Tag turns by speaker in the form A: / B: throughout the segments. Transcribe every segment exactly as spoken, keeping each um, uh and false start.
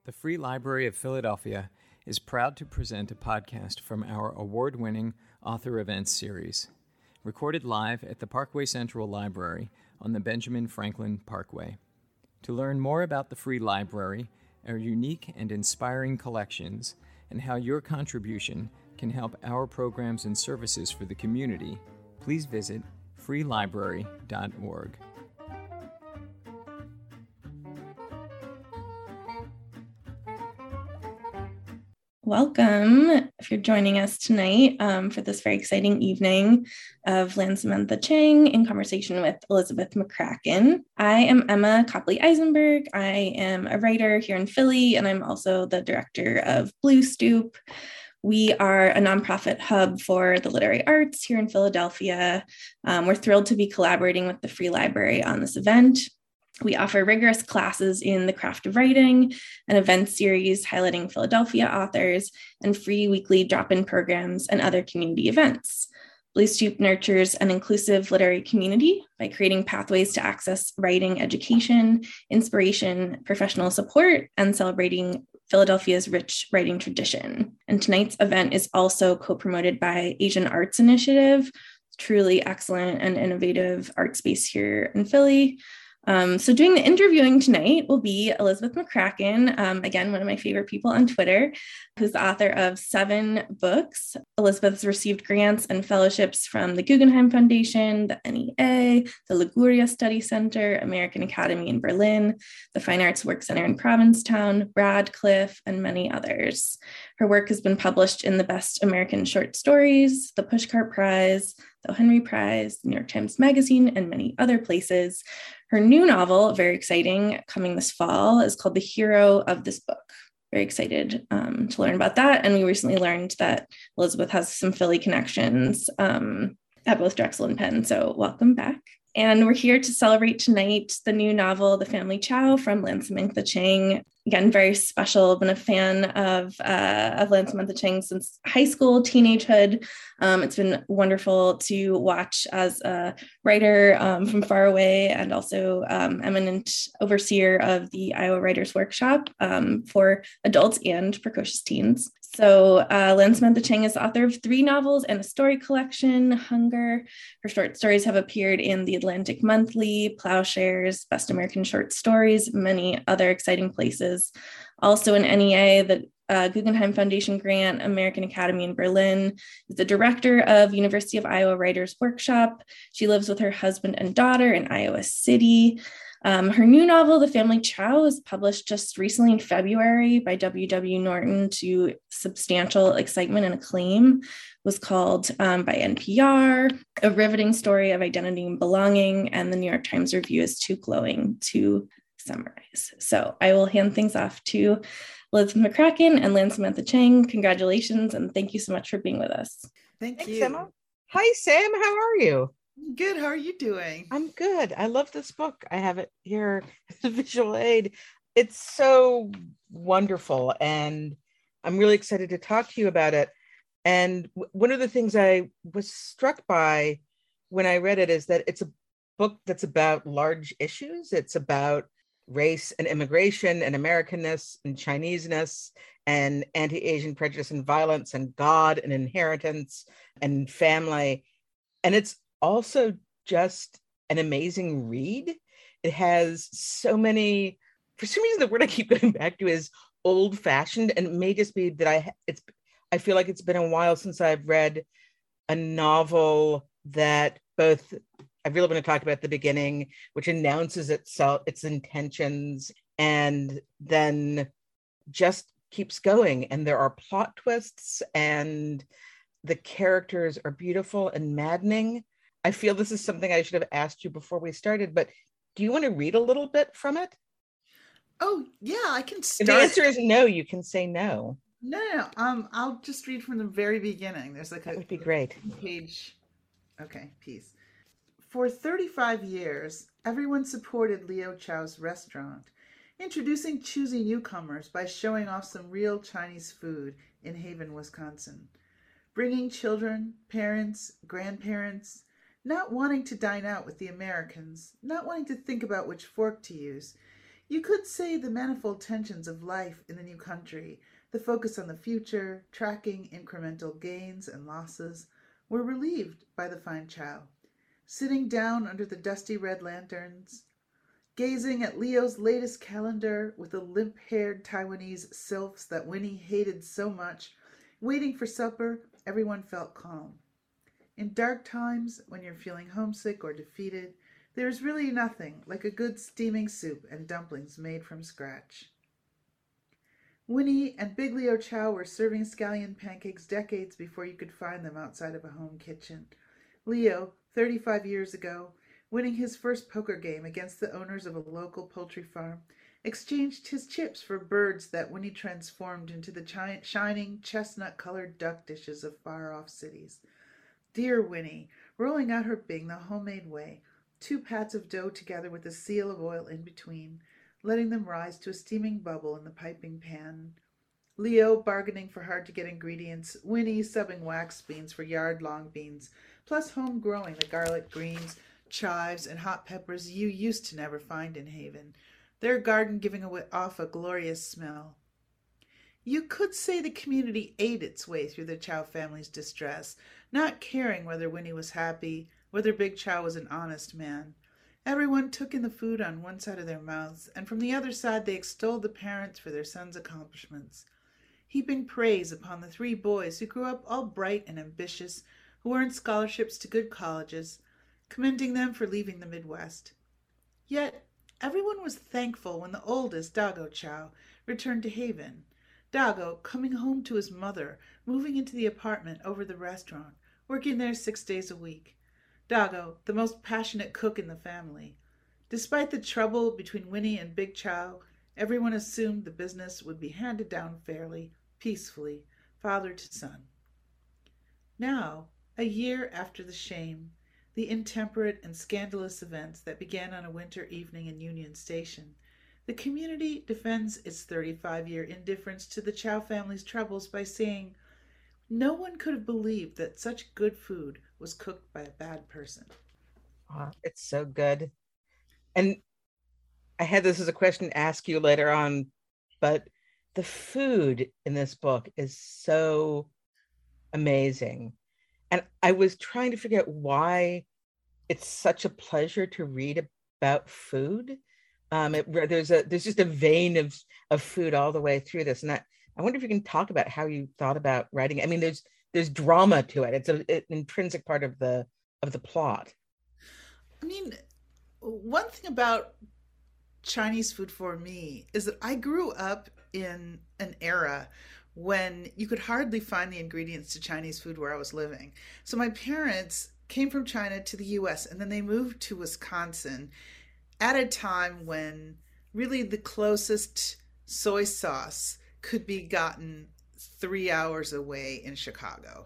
A: The Free Library of Philadelphia is proud to present a podcast from our award-winning Author Events series, recorded live at the Parkway Central Library on the Benjamin Franklin Parkway. To learn more about the Free Library, our unique and inspiring collections, and how your contribution can help our programs and services for the community, please visit free library dot org.
B: Welcome, if you're joining us tonight um, for this very exciting evening of Lan Samantha Chang in conversation with Elizabeth McCracken. I am Emma Copley-Eisenberg. I am a writer here in Philly, and I'm also the director of Blue Stoop. We are a nonprofit hub for the literary arts here in Philadelphia. Um, we're thrilled to be collaborating with the Free Library on this event. We offer rigorous classes in the craft of writing, an event series highlighting Philadelphia authors, and free weekly drop-in programs and other community events. Blue Stoop nurtures an inclusive literary community by creating pathways to access writing education, inspiration, professional support, and celebrating Philadelphia's rich writing tradition. And tonight's event is also co-promoted by Asian Arts Initiative, truly excellent and innovative art space here in Philly. Um, so doing the interviewing tonight will be Elizabeth McCracken, um, again, one of my favorite people on Twitter, who's the author of seven books. Elizabeth has received grants and fellowships from the Guggenheim Foundation, the N E A, the Liguria Study Center, American Academy in Berlin, the Fine Arts Work Center in Provincetown, Radcliffe, and many others. Her work has been published in the Best American Short Stories, the Pushcart Prize, the Henry Prize, the New York Times Magazine, and many other places. Her new novel, very exciting, coming this fall, is called The Hero of This Book. Very excited um, to learn about that. And we recently learned that Elizabeth has some Philly connections um, at both Drexel and Penn. So welcome back. And we're here to celebrate tonight the new novel, The Family Chow from Lan Samantha Chang. Again, very special. Been a fan of, uh, of Lan Samantha Chang since high school, teenagehood. Um, it's been wonderful to watch as a writer um, from far away and also um, eminent overseer of the Iowa Writers Workshop um, for adults and precocious teens. So uh, Lan Samantha Chang is the author of three novels and a story collection, Hunger. Her short stories have appeared in The Atlantic Monthly, Plowshares, Best American Short Stories, many other exciting places. Also an N E A, the uh, Guggenheim Foundation grant, American Academy in Berlin, is the director of University of Iowa Writers Workshop. She lives with her husband and daughter in Iowa City. Um, her new novel, The Family Chow, was published just recently in February by W W Norton to substantial excitement and acclaim. It was called um, by N P R, A Riveting Story of Identity and Belonging, and the New York Times review is too glowing to summarize. So I will hand things off to Elizabeth McCracken and Lan Samantha Chang. Congratulations, and thank you so much for being with us.
C: Thank
D: Thanks,
C: you.
D: Emma. Hi, Sam. How are you?
C: Good. How are you doing?
D: I'm good. I love this book. I have it here as a visual aid. It's so wonderful, and I'm really excited to talk to you about it. And w- one of the things I was struck by when I read it is that it's a book that's about large issues. It's about race and immigration and Americanness and Chineseness and anti-Asian prejudice and violence and God and inheritance and family. And it's also just an amazing read. It has so many, for some reason, the word I keep going back to is old-fashioned, and it may just be that I it's I feel like it's been a while since I've read a novel that both I really want to talk about the beginning, which announces itself, its intentions, and then just keeps going. And there are plot twists, and the characters are beautiful and maddening. I feel this is something I should have asked you before we started, but do you want to read a little bit from it?
C: Oh, yeah, I can start.
D: If the answer is no, you can say no.
C: No, no, no. Um, I'll just read from the very beginning. There's like a,
D: that would be great.
C: Page. Okay, piece. For thirty-five years, everyone supported Leo Chow's restaurant, introducing choosy newcomers by showing off some real Chinese food in Haven, Wisconsin, bringing children, parents, grandparents, not wanting to dine out with the Americans, not wanting to think about which fork to use, You could say the manifold tensions of life in the new country, the focus on the future, tracking incremental gains and losses, were relieved by the fine chow. Sitting down under the dusty red lanterns, gazing at Leo's latest calendar with the limp-haired Taiwanese sylphs that Winnie hated so much, waiting for supper, everyone felt calm. In dark times, when you're feeling homesick or defeated, there is really nothing like a good steaming soup and dumplings made from scratch. Winnie and Big Leo Chow were serving scallion pancakes decades before you could find them outside of a home kitchen. Leo, thirty-five years ago, winning his first poker game against the owners of a local poultry farm, exchanged his chips for birds that Winnie transformed into the chi- shining chestnut-colored duck dishes of far-off cities. Dear Winnie, rolling out her bing the homemade way, two pats of dough together with a seal of oil in between, letting them rise to a steaming bubble in the piping pan. Leo bargaining for hard-to-get ingredients, Winnie subbing wax beans for yard-long beans, plus home-growing the garlic greens, chives, and hot peppers you used to never find in Haven, their garden giving off a glorious smell. You could say the community ate its way through the Chow family's distress, not caring whether Winnie was happy, whether Big Chow was an honest man. Everyone took in the food on one side of their mouths, and from the other side they extolled the parents for their sons' accomplishments, heaping praise upon the three boys who grew up all bright and ambitious, who earned scholarships to good colleges, commending them for leaving the Midwest. Yet everyone was thankful when the oldest, Dago Chow, returned to Haven. Dago, coming home to his mother, moving into the apartment over the restaurant, working there six days a week. Dago, the most passionate cook in the family. Despite the trouble between Winnie and Big Chow, everyone assumed the business would be handed down fairly, peacefully, father to son. Now, a year after the shame, the intemperate and scandalous events that began on a winter evening in Union Station, the community defends its thirty-five-year indifference to the Chow family's troubles by saying, no one could have believed that such good food was cooked by a bad person.
D: Oh, it's so good. And I had this as a question to ask you later on, but the food in this book is so amazing. And I was trying to figure out why it's such a pleasure to read about food. Um, it, there's a there's just a vein of of food all the way through this, and I, I wonder if you can talk about how you thought about writing it. I mean, there's there's drama to it. It's a, an intrinsic part of the of the plot.
C: I mean, one thing about Chinese food for me is that I grew up in an era when you could hardly find the ingredients to Chinese food where I was living. So my parents came from China to the U S and then they moved to Wisconsin at a time when really the closest soy sauce could be gotten three hours away in Chicago.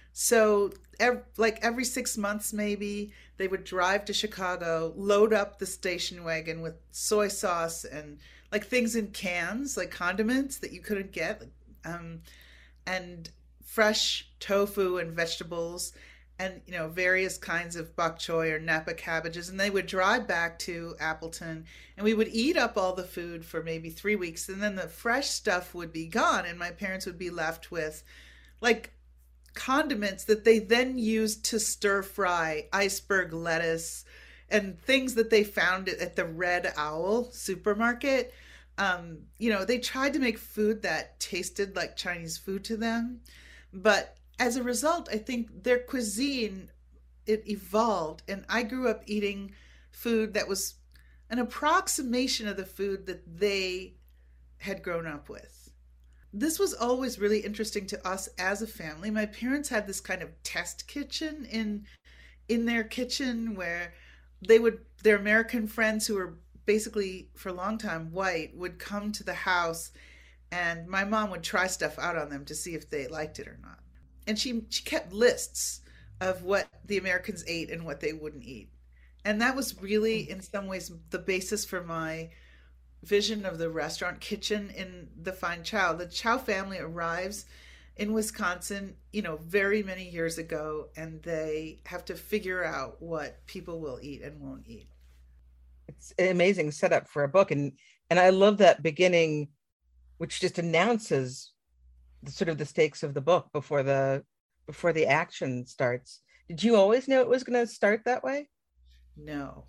C: So ev- like every six months maybe, they would drive to Chicago, load up the station wagon with soy sauce and like things in cans, like condiments that you couldn't get, um, and fresh tofu and vegetables, and you know various kinds of bok choy or Napa cabbages, and they would drive back to Appleton, and we would eat up all the food for maybe three weeks, and then the fresh stuff would be gone, and my parents would be left with like condiments that they then used to stir fry iceberg lettuce and things that they found at the Red Owl supermarket. Um, you know, they tried to make food that tasted like Chinese food to them, but as a result, I think their cuisine, it evolved, and I grew up eating food that was an approximation of the food that they had grown up with. This was always really interesting to us as a family. My parents had this kind of test kitchen in in their kitchen where they would, their American friends who were basically for a long time white would come to the house, and my mom would try stuff out on them to see if they liked it or not. And she she kept lists of what the Americans ate and what they wouldn't eat. And that was really, in some ways, the basis for my vision of the restaurant kitchen in The Fine Chow. The Chow family arrives in Wisconsin, you know, very many years ago, and they have to figure out what people will eat and won't eat.
D: It's an amazing setup for a book. And And I love that beginning, which just announces the sort of the stakes of the book before the before the action starts. Did you always know it was going to start that way?
C: No.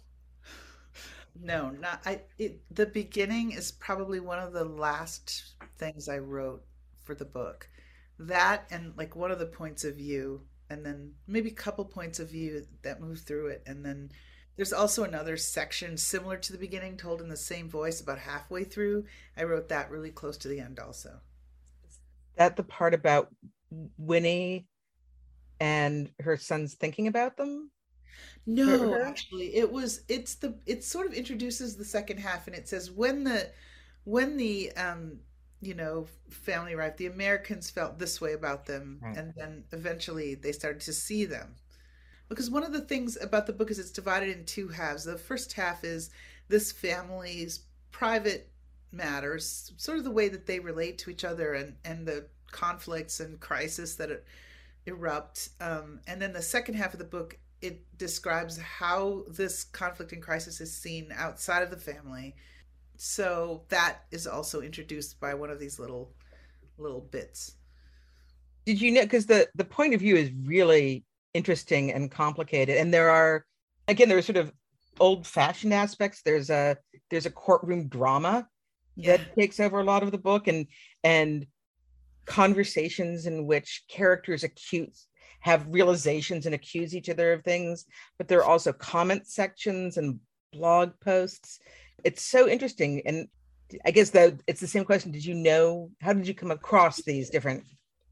C: No, not I it the beginning is probably one of the last things I wrote for the book. That and like one of the points of view, and then maybe a couple points of view that move through it, and then there's also another section similar to the beginning told in the same voice about halfway through. I wrote that really close to the end also.
D: That the part about Winnie and her sons thinking about them?
C: No, actually, it was it's the it sort of introduces the second half, and it says when the when the um you know family arrived, the Americans felt this way about them,
D: Right.
C: and then eventually they started to see them. Because one of the things about the book is it's divided in two halves. The first half is this family's private matters, sort of the way that they relate to each other, and and the conflicts and crisis that e- erupt. Um, and then the second half of the book, it describes how this conflict and crisis is seen outside of the family. So that is also introduced by one of these little little bits.
D: Did you know, because the the point of view is really interesting and complicated, and there are, again, there are sort of old fashioned aspects. There's a there's a courtroom drama that
C: Yeah.
D: takes over a lot of the book, and and conversations in which characters accuse have realizations and accuse each other of things, but there are also comment sections and blog posts. It's so interesting. And I guess that it's the same question. Did you know, how did you come across these different?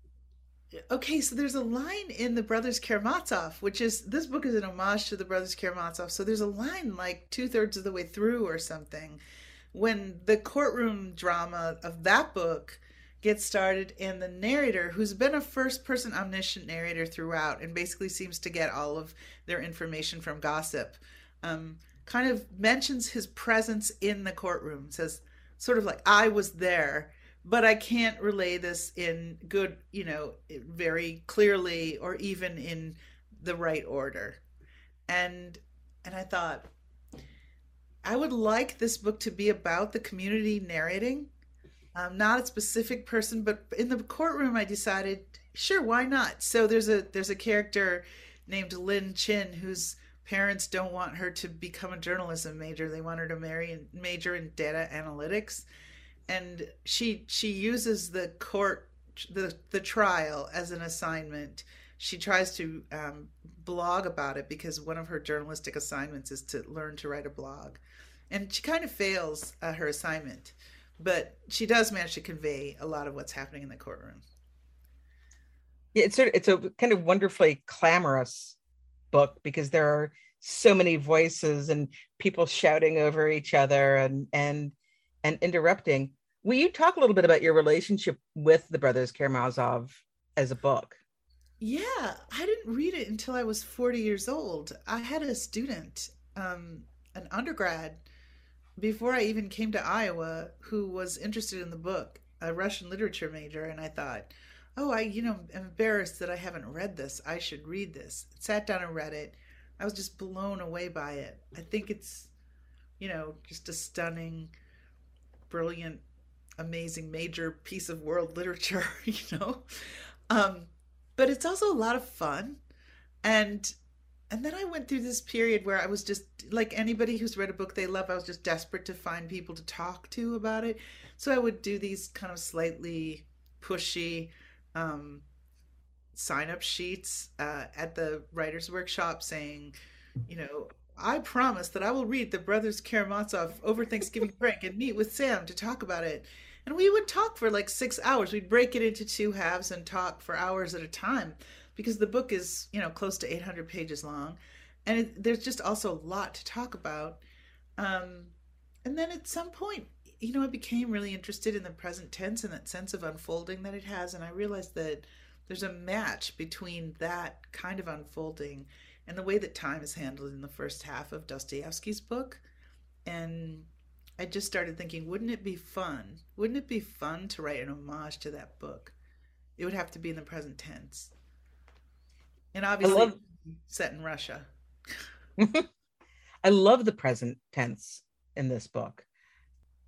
C: Okay, so there's a line in the Brothers Karamazov, which is this book is an homage to the Brothers Karamazov. So there's a line like two thirds of the way through or something when the courtroom drama of that book gets started, and the narrator, who's been a first person omniscient narrator throughout and basically seems to get all of their information from gossip, um, kind of mentions his presence in the courtroom, says sort of like, I was there, but I can't relay this in good, you know, very clearly or even in the right order. And and I thought I would like this book to be about the community narrating, um, not a specific person, but in the courtroom I decided, sure, why not? So there's a there's a character named Lynn Chin whose parents don't want her to become a journalism major. They want her to marry and major in data analytics, and she she uses the court the the trial as an assignment. She tries to um, blog about it because one of her journalistic assignments is to learn to write a blog, and she kind of fails uh, her assignment, but she does manage to convey a lot of what's happening in the courtroom.
D: Yeah, it's sort of, it's a kind of wonderfully clamorous book because there are so many voices and people shouting over each other and and and interrupting. Will you talk a little bit about your relationship with the Brothers Karamazov as a book?
C: Yeah, I didn't read it until I was forty years old. I had a student, um, an undergrad, before I even came to Iowa, who was interested in the book, a Russian literature major, and I thought, oh, I, you know, am embarrassed that I haven't read this. I should read this. Sat down and read it. I was just blown away by it. I think it's, you know, just a stunning, brilliant, amazing major piece of world literature, you know. Um, but it's also a lot of fun. And and then I went through this period where I was just like anybody who's read a book they love, I was just desperate to find people to talk to about it. So I would do these kind of slightly pushy um, sign up sheets uh, at the writer's workshop saying, you know, I promise that I will read the Brothers Karamazov over Thanksgiving break and meet with Sam to talk about it. And we would talk for like six hours. We'd break it into two halves and talk for hours at a time because the book is, you know, close to eight hundred pages long. And it, there's just also a lot to talk about. Um, and then at some point, you know, I became really interested in the present tense and that sense of unfolding that it has. And I realized that there's a match between that kind of unfolding and the way that time is handled in the first half of Dostoevsky's book. And I just started thinking, wouldn't it be fun? Wouldn't it be fun to write an homage to that book? It would have to be in the present tense. And
D: I
C: obviously
D: love
C: set in Russia.
D: I love the present tense in this book.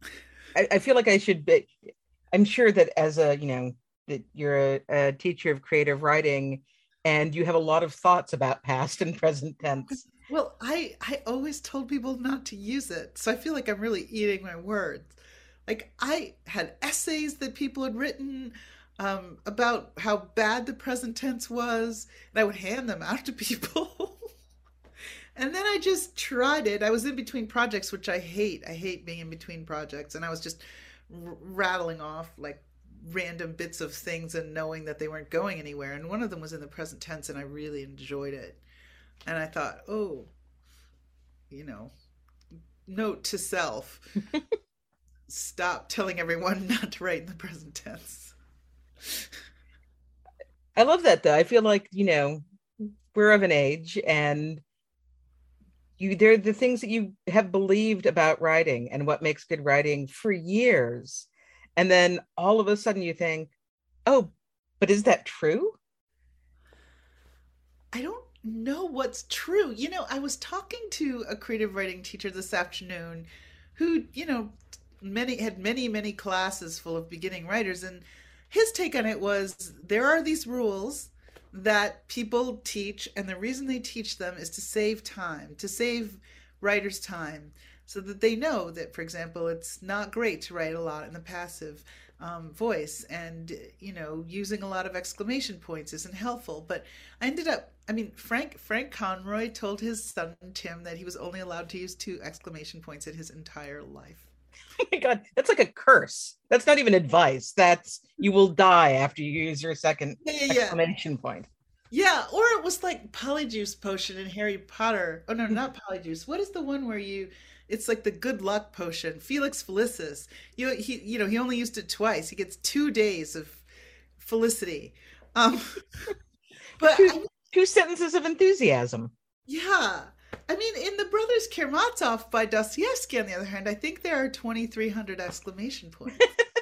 D: I, I feel like I should be, I'm sure that as a, you know, that you're a, a teacher of creative writing and you have a lot of thoughts about past and present tense.
C: Well, I I always told people not to use it, so I feel like I'm really eating my words. Like I had essays that people had written um, about how bad the present tense was, and I would hand them out to people. And then I just tried it. I was in between projects, which I hate. I hate being in between projects, and I was just r- rattling off like random bits of things and knowing that they weren't going anywhere. And one of them was in the present tense, and I really enjoyed it. And I thought, oh, you know, note to self, stop telling everyone not to write in the present tense.
D: I love that though. I feel like, you know, we're of an age and you they're the things that you have believed about writing and what makes good writing for years. And then all of a sudden you think, oh, but is that true?
C: I don't know what's true. You know, I was talking to a creative writing teacher this afternoon who, you know, many had many, many classes full of beginning writers, and his take on it was there are these rules that people teach, and the reason they teach them is to save time, to save writers time, so that they know that, for example, it's not great to write a lot in the passive um, voice, and you know, using a lot of exclamation points isn't helpful. But I ended up, I mean, Frank Frank Conroy told his son Tim that he was only allowed to use two exclamation points in his entire life.
D: Oh my God, that's like a curse. That's not even advice. That's you will die after you use your second
C: Yeah, yeah, yeah.
D: exclamation point.
C: Yeah, or it was like Polyjuice potion in Harry Potter. Oh no, not Polyjuice. What is the one where you? It's like the good luck potion, Felix Felicis. You he you know he only used it twice. He gets two days of felicity. Um, but
D: two,
C: I,
D: two sentences of enthusiasm.
C: yeah, I mean, in the Brothers Karamazov by Dostoevsky, on the other hand, I think there are twenty-three hundred exclamation points.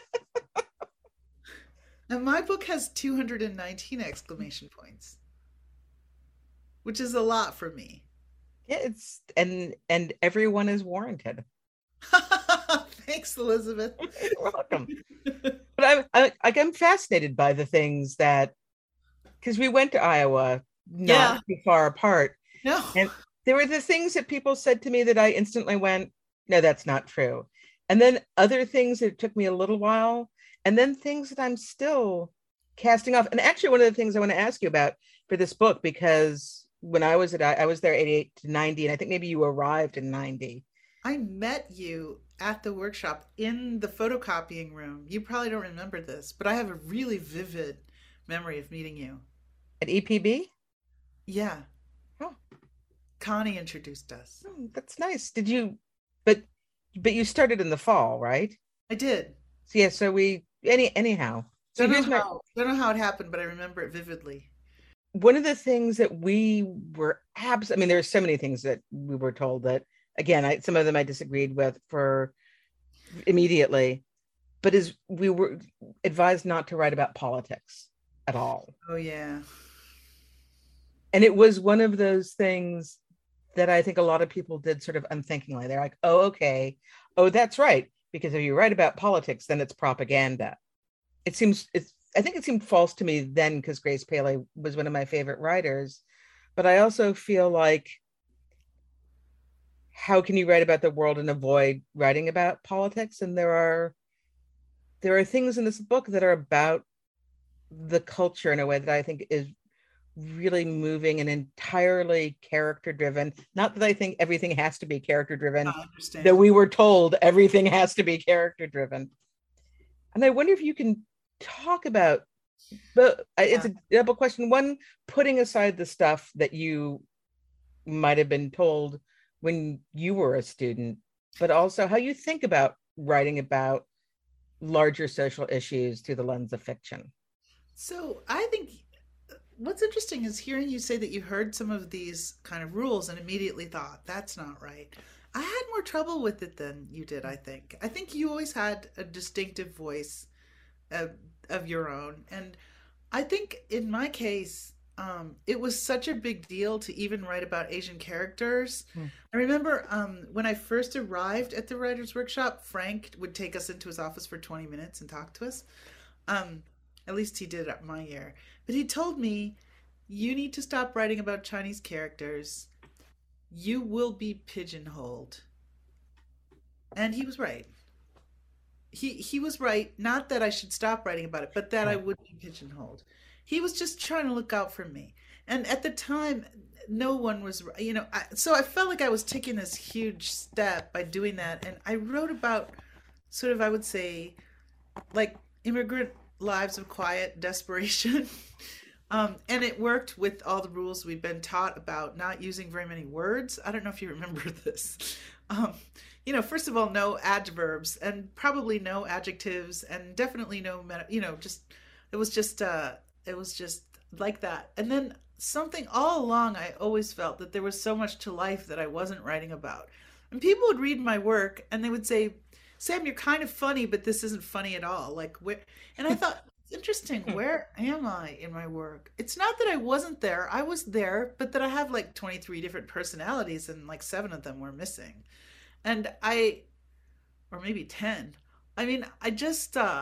C: And my book has two hundred nineteen exclamation points, which is a lot for me.
D: Yeah, it's and and everyone is warranted.
C: Thanks, Elizabeth.
D: You're welcome. But I'm I, like I'm fascinated by the things that because we went to Iowa not
C: Yeah.
D: too far apart,
C: No.
D: and there were the things that people said to me that I instantly went, no, that's not true. And then other things that took me a little while, and then things that I'm still casting off. And actually, one of the things I want to ask you about for this book, because when I was at, I was there eighty-eight to ninety, and I think maybe you arrived in ninety.
C: I met you at the workshop in the photocopying room. You probably don't remember this, but I have a really vivid memory of meeting you.
D: At E P B?
C: Yeah.
D: Oh.
C: Connie introduced us.
D: Oh, that's nice. Did you, but, but you started in the fall, right?
C: I did.
D: So yeah, so we, any, anyhow. So
C: Don't know,
D: here's my,
C: how, don't know how it happened, but I remember it vividly.
D: one of the things that we were abs, I mean, there are so many things that we were told that, again, I, some of them I disagreed with for immediately, but is we were advised not to write about politics at all.
C: Oh, yeah.
D: And it was one of those things that I think a lot of people did sort of unthinkingly. They're like, oh, okay. Oh, that's right. Because if you write about politics, then it's propaganda. It seems, it's, I think it seemed false to me then because Grace Paley was one of my favorite writers. But I also feel like, how can you write about the world and avoid writing about politics? And there are, there are things in this book that are about the culture in a way that I think is really moving and entirely character driven. Not that I think everything has to be character driven,
C: I understand.
D: that we were told everything has to be character driven. And I wonder if you can talk about, but it's a double question. One, putting aside the stuff that you might have been told when you were a student, but also how you think about writing about larger social issues through the lens of fiction.
C: So I think what's interesting is hearing you say that you heard some of these kind of rules and immediately thought, that's not right. I had more trouble with it than you did, I think. I think you always had a distinctive voice of, of your own. And I think in my case, um, it was such a big deal to even write about Asian characters.
D: Hmm.
C: I remember um, when I first arrived at the writer's workshop, Frank would take us into his office for twenty minutes and talk to us. Um, at least he did at my year. But he told me, you need to stop writing about Chinese characters. You will be pigeonholed. And he was right. He he was right. Not that I should stop writing about it, but that I would be pigeonholed. He was just trying to look out for me. And at the time, no one was, you know, I, so I felt like I was taking this huge step by doing that. And I wrote about sort of, I would say, like immigrant lives of quiet desperation. um, and it worked with all the rules we've been taught about not using very many words. I don't know if you remember this. Um, you know, first of all, no adverbs and probably no adjectives and definitely no, meta, you know, just, it was just, uh, it was just like that. And then something all along, I always felt that there was so much to life that I wasn't writing about. And people would read my work and they would say, Sam, you're kind of funny, but this isn't funny at all. Like, where? And I thought, it's interesting. Where am I in my work? It's not that I wasn't there. I was there, but that I have like twenty-three different personalities and like seven of them were missing. And I, or maybe ten. I mean, I just, uh,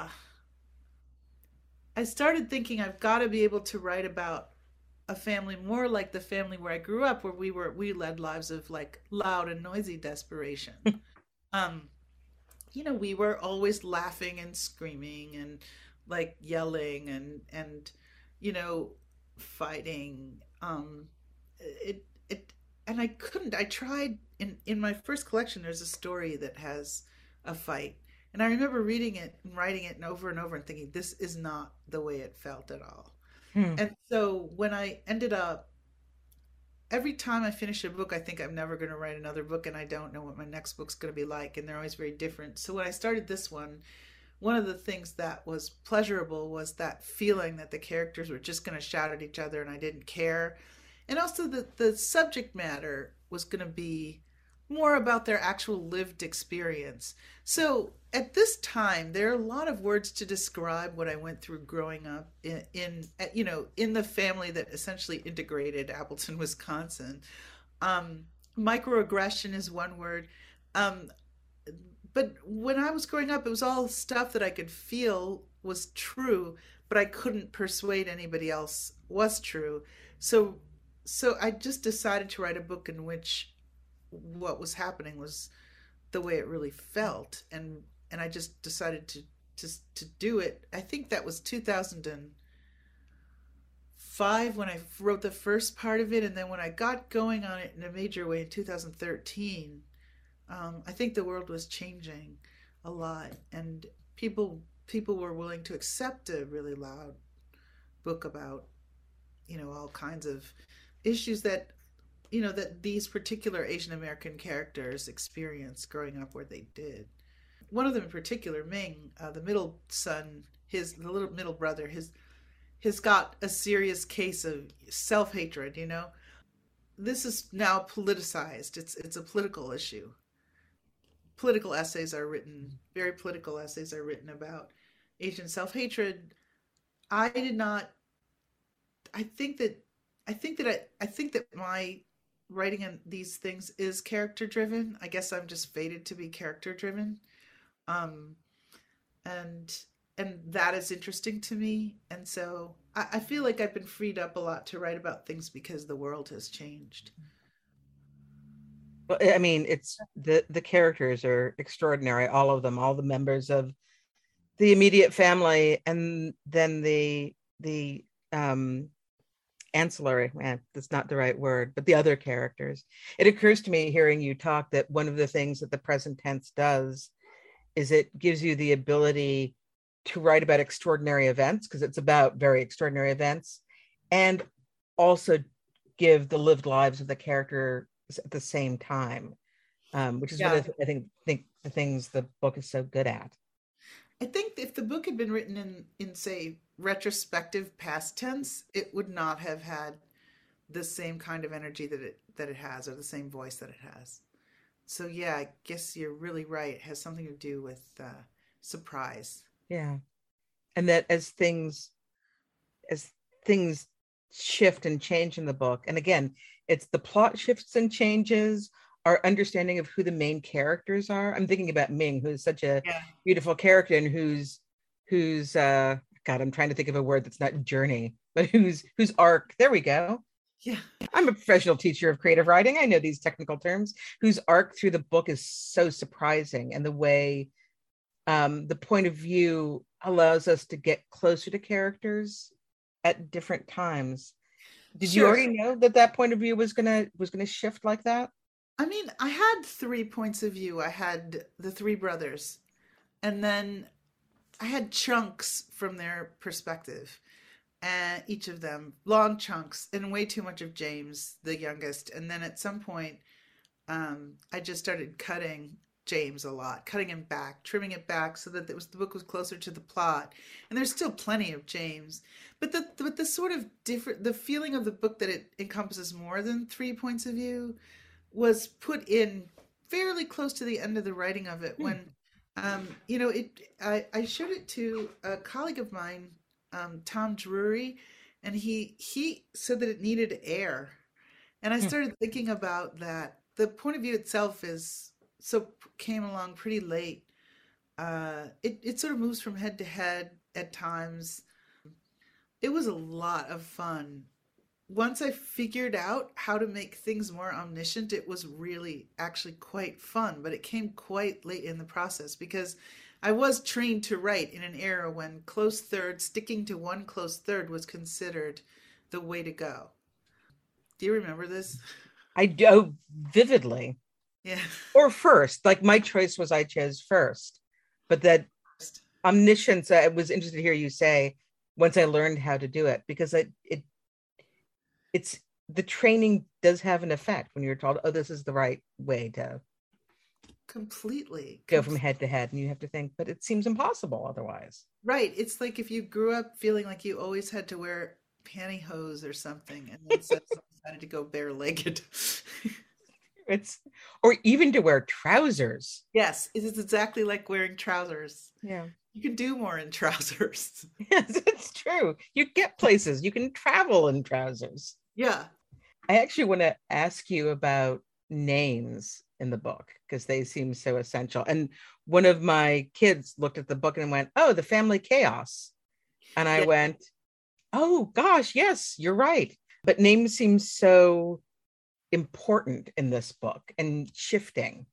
C: I started thinking I've got to be able to write about a family more like the family where I grew up, where we were, we led lives of like loud and noisy desperation. um, you know, we were always laughing and screaming and like yelling and, and, you know, fighting. Um, it, it, and I couldn't, I tried in, in my first collection, there's a story that has a fight. And I remember reading it and writing it and over and over and thinking, this is not the way it felt at all. Hmm. And so when I ended up, every time I finish a book, I think I'm never going to write another book and I don't know what my next book's going to be like. And they're always very different. So when I started this one, one of the things that was pleasurable was that feeling that the characters were just going to shout at each other and I didn't care. And also that the subject matter was going to be more about their actual lived experience. So at this time, there are a lot of words to describe what I went through growing up in, in you know, in the family that essentially integrated Appleton, Wisconsin. Um, microaggression is one word. Um, but when I was growing up, it was all stuff that I could feel was true, but I couldn't persuade anybody else was true. So, so I just decided to write a book in which what was happening was the way it really felt, and and I just decided to to to do it. I think that was two thousand five when I wrote the first part of it, and then when I got going on it in a major way in two thousand thirteen, um, I think the world was changing a lot, and people people were willing to accept a really loud book about, you know, all kinds of issues that, you know, that these particular Asian American characters experienced growing up where they did. One of them in particular, Ming, uh, the middle son, his the little middle brother, his has got a serious case of self-hatred, you know. This is now politicized. It's it's a political issue. Political essays are written, very political essays are written about Asian self-hatred. I did not I think that I think that I, I think that my writing on these things is character driven. I guess I'm just fated to be character driven. Um, and and that is interesting to me. And so I, I feel like I've been freed up a lot to write about things because the world has changed.
D: Well, I mean, it's the, the characters are extraordinary, all of them, all the members of the immediate family, and then the the um ancillary, man, that's not the right word, but the other characters. It occurs to me hearing you talk that one of the things that the present tense does is it gives you the ability to write about extraordinary events, because it's about very extraordinary events, and also give the lived lives of the characters at the same time, um, which is yeah. one of the, I think, think the things the book is so good at.
C: I think if the book had been written in, in say, retrospective past tense, it would not have had the same kind of energy that it that it has, or the same voice that it has. So yeah, I guess you're really right. It has something to do with uh, surprise.
D: Yeah, and that as things as things shift and change in the book. And again, it's the plot shifts and changes, our understanding of who the main characters are. I'm thinking about Ming, who's such a
C: Yeah.
D: beautiful character, and who's who's uh God, I'm trying to think of a word that's not journey, but who's whose arc. There we go.
C: Yeah.
D: I'm a professional teacher of creative writing. I know these technical terms. Whose arc through the book is so surprising, and the way um, the point of view allows us to get closer to characters at different times. Did
C: Sure.
D: you already know that that point of view was gonna was gonna shift like that?
C: I mean, I had three points of view. I had the three brothers, and then I had chunks from their perspective, and each of them long chunks, and way too much of James, the youngest. And then at some point, um, I just started cutting James a lot, cutting him back, trimming it back so that it was the book was closer to the plot. And there's still plenty of James, but the but the sort of different the feeling of the book that it encompasses more than three points of view was put in fairly close to the end of the writing of it, when um, you know it I, I showed it to a colleague of mine, um, Tom Drury, and he he said that it needed air, and I started thinking about that. The point of view itself is so came along pretty late. Uh, it it sort of moves from head to head at times. It was a lot of fun. Once I figured out how to make things more omniscient, it was really actually quite fun, but it came quite late in the process because I was trained to write in an era when close third, sticking to one close third was considered the way to go. Do you remember this?
D: I do vividly.
C: Yeah.
D: Or first, like my choice was I chose first, but that omniscience, I was interested to hear you say once I learned how to do it, because it, it it's the training does have an effect when you're told, oh, this is the right way to
C: completely
D: go from head to head, and you have to think, but it seems impossible otherwise.
C: Right. It's like if you grew up feeling like you always had to wear pantyhose or something, and then suddenly decided to go bare-legged.
D: It's or even to wear trousers.
C: Yes, it is exactly like wearing trousers.
D: Yeah.
C: You can do more in trousers.
D: Yes, it's true. You get places. You can travel in trousers.
C: Yeah.
D: I actually want to ask you about names in the book because they seem so essential. And one of my kids looked at the book and went, oh, the family chaos. And I
C: Yeah.
D: went, oh, gosh, yes, you're right. But names seem so important in this book and shifting.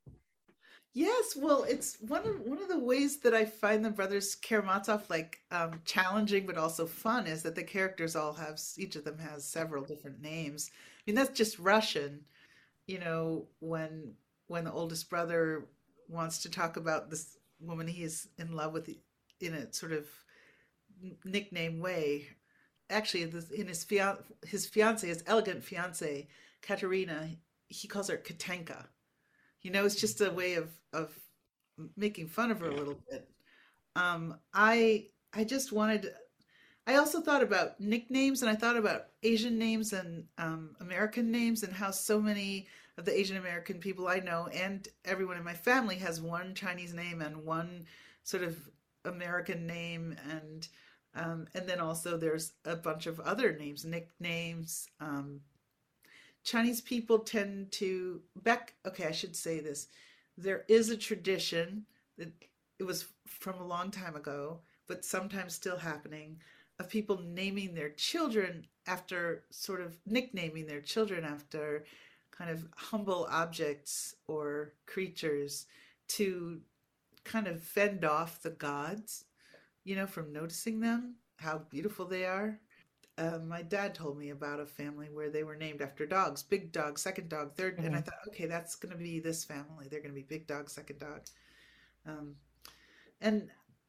C: Yes, well, it's one of one of the ways that I find the brothers Karamazov like um, challenging but also fun is that the characters all have, each of them has several different names. I mean, that's just Russian, you know, when when the oldest brother wants to talk about this woman he is in love with in a sort of nickname way. Actually, this, in his fian his fiance, his elegant fiance, Katerina, he calls her Katenka. You know, it's just a way of of making fun of her a little bit. Um, I I just wanted. I also thought about nicknames, and I thought about Asian names and um, American names, and how so many of the Asian American people I know and everyone in my family has one Chinese name and one sort of American name, and um, and then also there's a bunch of other names, nicknames. Um, Chinese people tend to back. Okay, I should say this. There is a tradition that it was from a long time ago, but sometimes still happening, of people naming their children after sort of nicknaming their children after kind of humble objects or creatures to kind of fend off the gods, you know, from noticing them, how beautiful they are. Uh, my dad told me about a family where they were named after dogs, big dog, second dog, third. Mm-hmm. And I thought, okay, that's going to be this family. They're going to be big dog, second dog. Um, and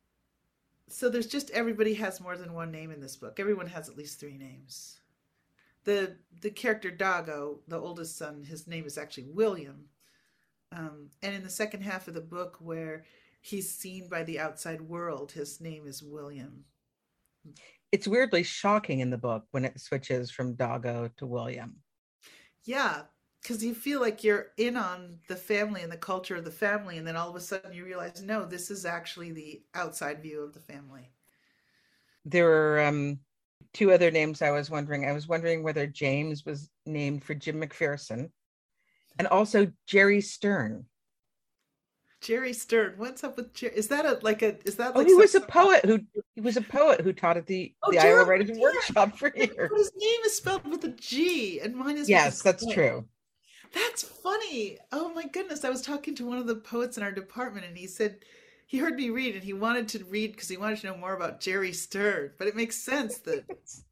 C: so there's just, everybody has more than one name in this book. Everyone has at least three names. The the character Dago, the oldest son, his name is actually William. Um, and in the second half of the book where he's seen by the outside world, his name is William.
D: It's weirdly shocking in the book when it switches from Dago to William.
C: Yeah, because you feel like you're in on the family and the culture of the family, and then all of a sudden you realize, no, this is actually the outside view of the family.
D: There are um, Two other names I was wondering. I was wondering whether James was named for Jim McPherson, and also Jerry Stern.
C: Jerry Stern. What's up with Jerry? Is that a like a? Is that
D: Oh,
C: like?
D: he was a
C: some-
D: poet who he was a poet who taught at the
C: Oh,
D: the Iowa
C: Gerald,
D: Writers
C: yeah.
D: Workshop for
C: But
D: years.
C: his name is spelled with a G, and mine is.
D: Yes,
C: with a
D: that's
C: K.
D: true.
C: That's funny. Oh my goodness. I was talking to one of the poets in our department, and he said he heard me read and he wanted to read because he wanted to know more about Jerry Stern. But it makes sense that,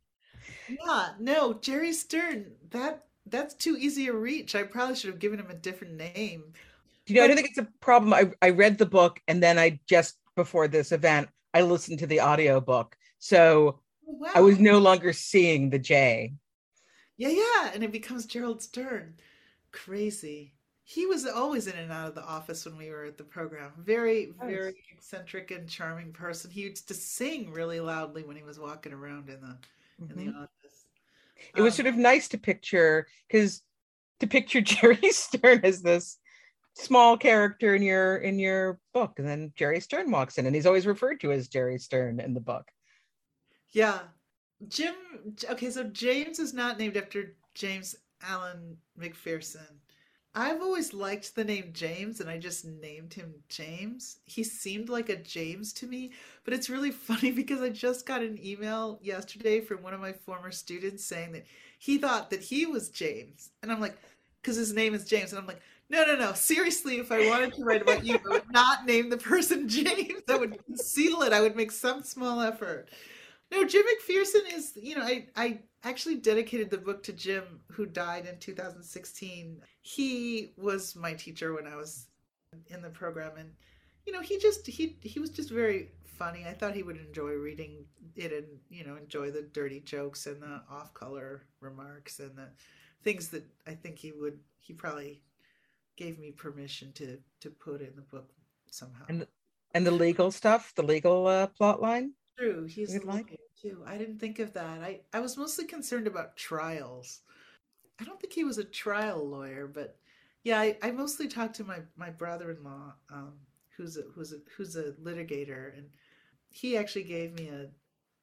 C: yeah, no, Jerry Stern, that that's too easy a reach. I probably should have given him a different name.
D: You know, I
C: But
D: don't think it's a problem. I, I read the book and then I just before this event, I listened to the audiobook. So
C: wow.
D: I was no longer seeing the J.
C: Yeah, yeah. And it becomes Gerald Stern. Crazy. He was always in and out of the office when we were at the program. Very,
D: Nice.
C: very eccentric and charming person. He used to sing really loudly when he was walking around in the in the
D: Mhm.
C: office.
D: It was
C: Um,
D: sort of nice to picture because to picture Jerry Stern as this small character in your in your book, and then Jerry Stern walks in, and he's always referred to as Jerry Stern in the book.
C: yeah. Jim, okay, so James is not named after James Allen McPherson. I've always liked the name James and I just named him James. He seemed like a James to me, but it's really funny because I just got an email yesterday from one of my former students saying that he thought that he was James. And I'm like, because his name is James. And I'm like, no, no, no. Seriously, if I wanted to write about you, I would not name the person James. I would conceal it. I would make some small effort. No, Jim McPherson is, you know, I, I actually dedicated the book to Jim, who died in two thousand sixteen. He was my teacher when I was in the program. And, you know, he just, he, he was just very funny. I thought he would enjoy reading it and, you know, enjoy the dirty jokes and the off-color remarks and the things that I think he would, he probably gave me permission to, to put in the book somehow.
D: And and the legal stuff, the legal uh, plot line.
C: True, he's
D: You'd
C: a
D: like?
C: lawyer too. I didn't think of that. I, I was mostly concerned about trials. I don't think he was a trial lawyer, but yeah, I, I mostly talked to my, my brother-in-law, um, who's a who's a who's a litigator, and he actually gave me a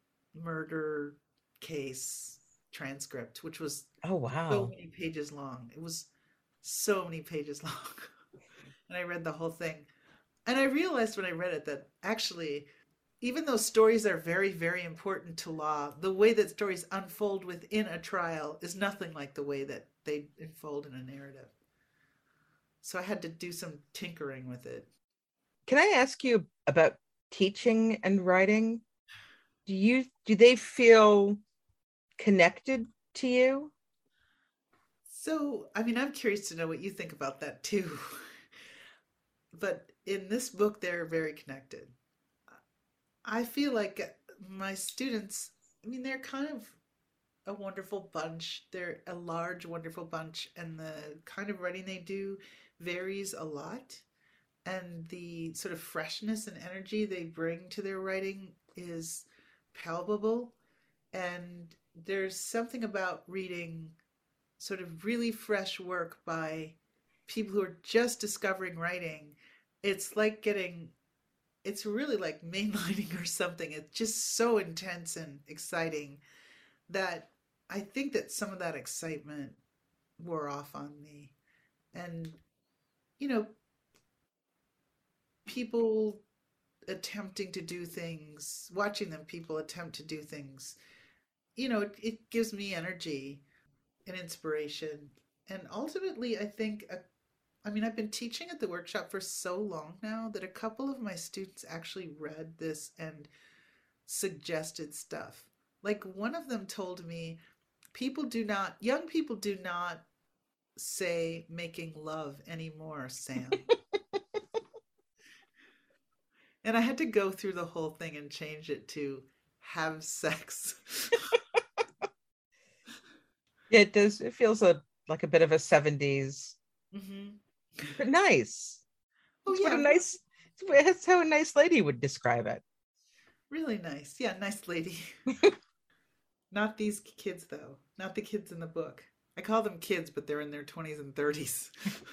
C: murder case transcript, which was
D: Oh
C: so
D: wow.
C: many pages long. It was so many pages long. And I read the whole thing. And I realized when I read it that actually, even though stories are very, very important to law, the way that stories unfold within a trial is nothing like the way that they unfold in a narrative. So I had to do some tinkering with it.
D: Can I ask you about teaching and writing? Do you do they feel connected to you?
C: So, I mean, I'm curious to know what you think about that too. But in this book, they're very connected. I feel like my students, I mean, they're kind of a wonderful bunch. They're a large, wonderful bunch, and the kind of writing they do varies a lot. And the sort of freshness and energy they bring to their writing is palpable. And there's something about reading sort of really fresh work by people who are just discovering writing. It's like getting, it's really like mainlining or something. It's just so intense and exciting that I think that some of that excitement wore off on me. And, you know, people attempting to do things, watching them, people attempt to do things, you know, it, it gives me energy and inspiration. And ultimately, I think, a, I mean, I've been teaching at the workshop for so long now that a couple of my students actually read this and suggested stuff. Like one of them told me, people do not, young people do not say making love anymore, Sam. And I had to go through the whole thing and change it to have sex.
D: It does. It feels a like a bit of a seventies,
C: Mm-hmm.
D: but nice.
C: Oh
D: It's
C: yeah,
D: what a nice. That's how a nice lady would describe it.
C: really nice. Yeah, nice lady. Not these kids though. Not the kids in the book. I call them kids, but they're in their twenties and thirties.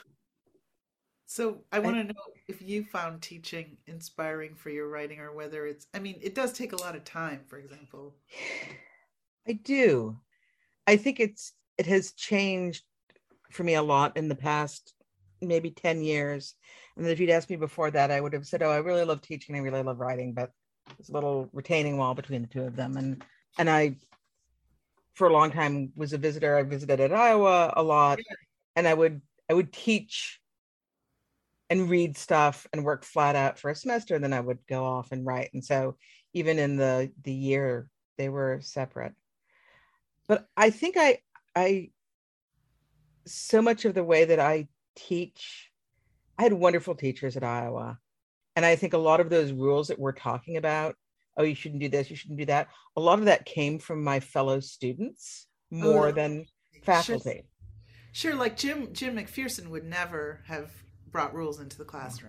C: So I want to know if you found teaching inspiring for your writing, or whether it's, I mean, it does take a lot of time, for example.
D: I do. I think it's it has changed for me a lot in the past maybe ten years. And then if you'd asked me before that, I would have said, oh, I really love teaching, I really love writing, but there's a little retaining wall between the two of them. And and I, for a long time, was a visitor. I visited at Iowa a lot, and I would I would teach and read stuff and work flat out for a semester, and then I would go off and write. And so even in the the year, they were separate. But I think I I so much of the way that I teach, I had wonderful teachers at Iowa. And I think a lot of those rules that we're talking about, oh, you shouldn't do this, you shouldn't do that, a lot of that came from my fellow students more oh, than faculty.
C: Sure, sure, like Jim Jim McPherson would never have brought rules into the classroom.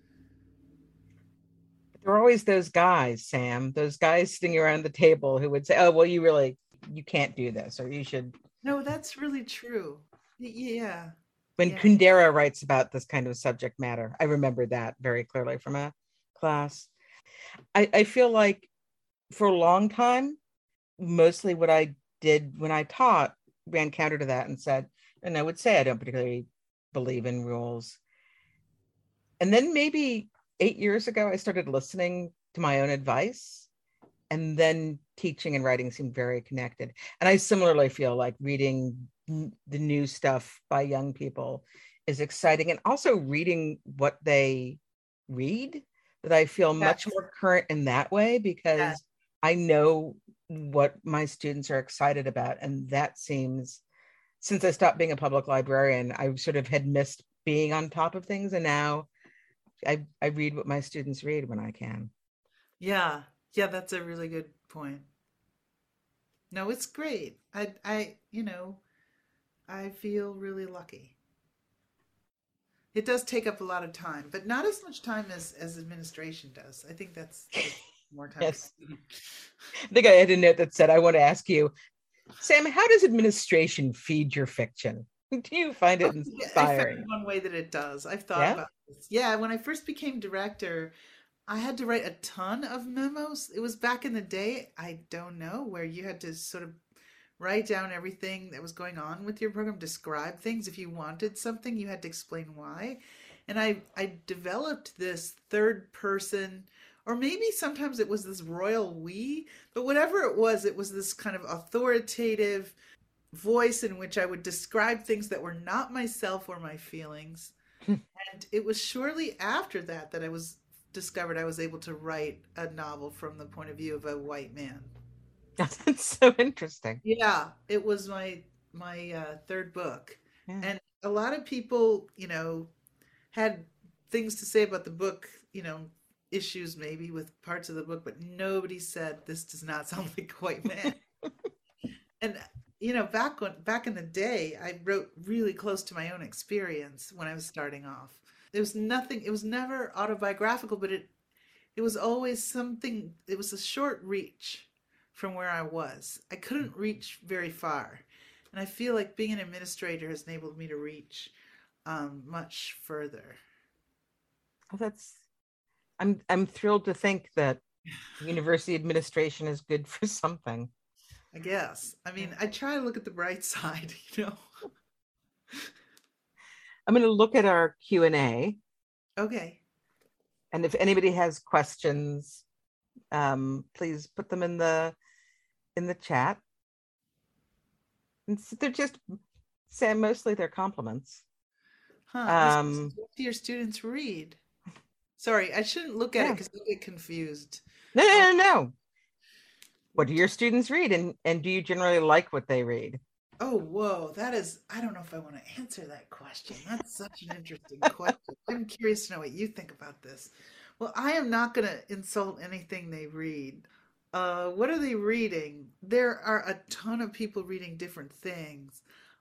D: But there were always those guys, Sam, those guys sitting around the table who would say, oh, well, you really, you can't do this, or you should.
C: No, that's really true. Yeah.
D: When
C: yeah.
D: Kundera writes about this kind of subject matter, I remember that very clearly from a class. I, I feel like for a long time, mostly what I did when I taught ran counter to that and said, and I would say I don't particularly believe in rules. And then maybe eight years ago, I started listening to my own advice, and then teaching and writing seemed very connected. And I similarly feel like reading the new stuff by young people is exciting, and also reading what they read, that I feel yes. much more current in that way, because yes. I know what my students are excited about. And that seems, since I stopped being a public librarian, I sort of had missed being on top of things. And now I, I read what my students read when I can.
C: Yeah. Yeah. That's a really good point. No, it's great. I, I, you know, I feel really lucky. It does take up a lot of time, but not as much time as, as administration does. I think that's more time.
D: Yes. I think I had a note that said, I want to ask you, Sam, how does administration feed your fiction? Do you find it inspiring?
C: I found one way that it does. I've thought
D: yeah?
C: about this. Yeah, when I first became director, I had to write a ton of memos. It was back in the day, I don't know, where you had to sort of write down everything that was going on with your program, describe things. If you wanted something, you had to explain why. And I, I developed this third person, or maybe sometimes it was this royal we, but whatever it was, it was this kind of authoritative voice in which I would describe things that were not myself or my feelings. And it was surely after that that I was discovered I was able to write a novel from the point of view of a white man.
D: That's so interesting.
C: Yeah, it was my my uh, third book.
D: Yeah.
C: And a lot of people, you know, had things to say about the book, you know, issues maybe with parts of the book, but nobody said this does not sound like a white man. And you know, back when back in the day, I wrote really close to my own experience when I was starting off. There was nothing, it was never autobiographical, but it it was always something, it was a short reach from where I was. I couldn't reach very far. And I feel like being an administrator has enabled me to reach um, much further.
D: Oh, that's, I'm I'm thrilled to think that university administration is good for something.
C: I guess. I mean, I try to look at the bright side, you know.
D: I'm going to look at our Q and A.
C: Okay.
D: And if anybody has questions, um, please put them in the in the chat. And they're just, Sam, mostly they're compliments.
C: Huh.
D: Um,
C: what do your students read? Sorry, I shouldn't look at
D: yeah.
C: it because I get confused.
D: No, no, no, no. What do your students read? And, and do you generally like what they read?
C: Oh, whoa. That is, I don't know if I want to answer that question. That's such an interesting question. I'm curious to know what you think about this. Well, I am not going to insult anything they read. Uh, what are they reading? There are a ton of people reading different things.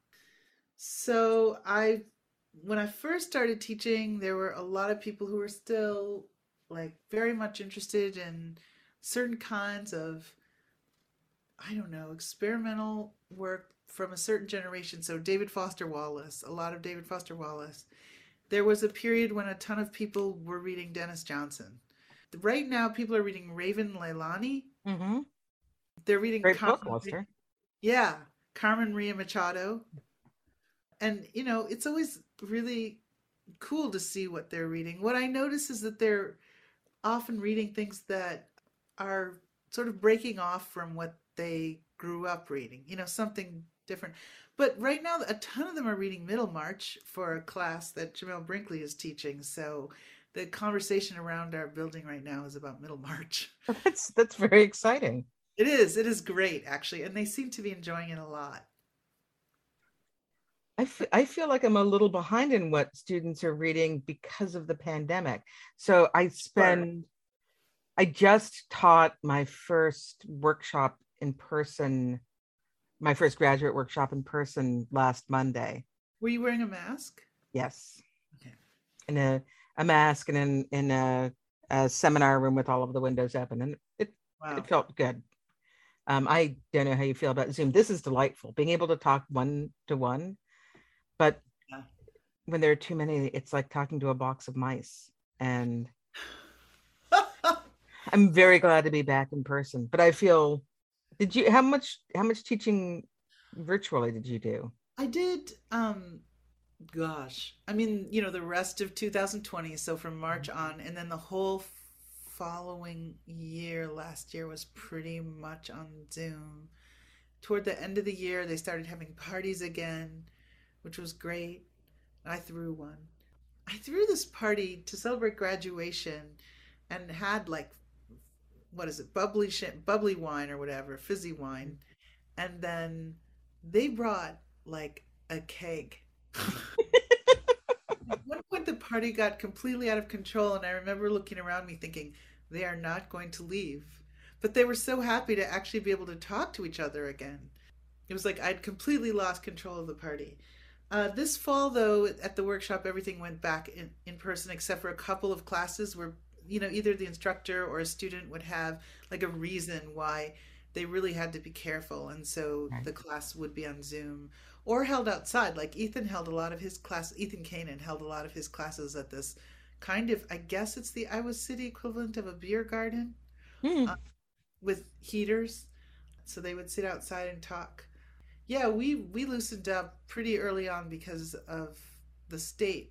C: So I, when I first started teaching, there were a lot of people who were still like very much interested in certain kinds of, I don't know, experimental work from a certain generation. So David Foster Wallace, a lot of David Foster Wallace. There was a period when a ton of people were reading Dennis Johnson. Right now, people are reading Raven Leilani.
D: Mm-hmm.
C: They're reading
D: Great book,
C: Conversation, Yeah, Carmen Maria Machado. And, you know, it's always really cool to see what they're reading. What I notice is that they're often reading things that are sort of breaking off from what they grew up reading, you know, something different. But right now, a ton of them are reading Middlemarch for a class that Jamel Brinkley is teaching. So the conversation around our building right now is about Middlemarch.
D: That's that's very exciting.
C: It is. It is great, actually. And they seem to be enjoying it a lot.
D: I, f- I feel like I'm a little behind in what students are reading because of the pandemic. So I spend, I just taught my first workshop in person, my first graduate workshop in person last Monday.
C: Were you wearing a mask?
D: Yes.
C: Okay.
D: In a, a mask and in, in a, a seminar room with all of the windows open. And it,
C: Wow.
D: it felt good. Um, I don't know how you feel about Zoom. This is delightful, being able to talk one to one. But yeah. When there are too many, it's like talking to a box of mice. And I'm very glad to be back in person. But I feel, did you, how much, how much teaching virtually did you do?
C: I did, um, gosh, I mean, you know, the rest of two thousand twenty. So from March on, and then the whole following year, last year was pretty much on Zoom. Toward the end of the year, they started having parties again, which was great. I threw one. I threw this party to celebrate graduation and had like, what is it, bubbly sh- bubbly wine or whatever, fizzy wine. And then they brought like a keg. At one point, the party got completely out of control. And I remember looking around me thinking, they are not going to leave. But they were so happy to actually be able to talk to each other again. It was like I'd completely lost control of the party. Uh, this fall, though, at the workshop, everything went back in, in person except for a couple of classes where, you know, either the instructor or a student would have like a reason why they really had to be careful. And so right. The class would be on Zoom or held outside. Like Ethan held a lot of his class, Ethan Kanan held a lot of his classes at this kind of, I guess it's the Iowa City equivalent of a beer garden mm. uh, with heaters. So they would sit outside and talk. Yeah, we, we loosened up pretty early on because of the state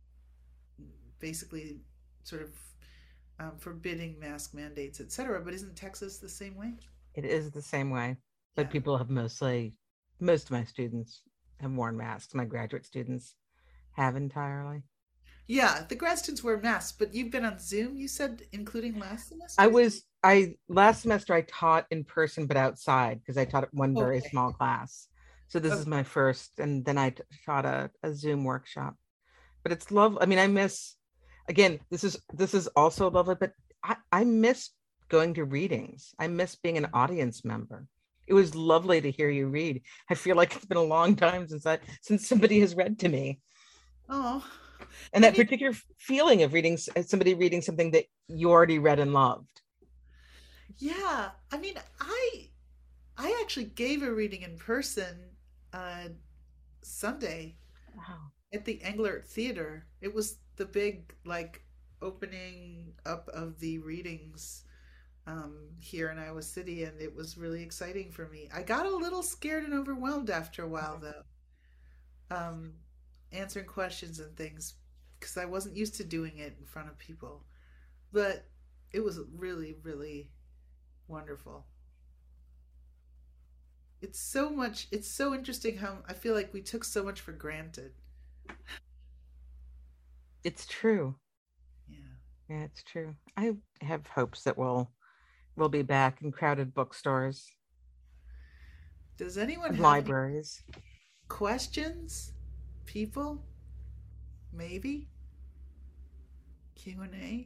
C: basically sort of um, forbidding mask mandates, et cetera. But isn't Texas the same way?
D: It is the same way. But yeah. People have mostly, most of my students have worn masks. My graduate students have entirely.
C: Yeah, the grad students wear masks, but you've been on Zoom, you said, including last semester?
D: I was, I, last semester I taught in person, but outside, because I taught one very okay. small class. So this okay. is my first, and then I t- taught a, a Zoom workshop. But it's lovely. I mean, I miss, again, this is, this is also lovely, but I, I miss going to readings. I miss being an audience member. It was lovely to hear you read. I feel like it's been a long time since I, since somebody has read to me.
C: Oh,
D: and that
C: I mean,
D: particular feeling of reading, somebody reading something that you already read and loved.
C: Yeah, I mean, I I actually gave a reading in person uh, Sunday wow. at the Englert Theater. It was the big like opening up of the readings um, here in Iowa City, and it was really exciting for me. I got a little scared and overwhelmed after a while, though. Um, answering questions and things because I wasn't used to doing it in front of people, but it was really, really wonderful. It's so much, it's so interesting how I feel like we took so much for granted.
D: It's true.
C: Yeah.
D: Yeah, it's true. I have hopes that we'll, we'll be back in crowded bookstores.
C: Does anyone
D: have
C: libraries? Questions? People? Maybe? Q and A?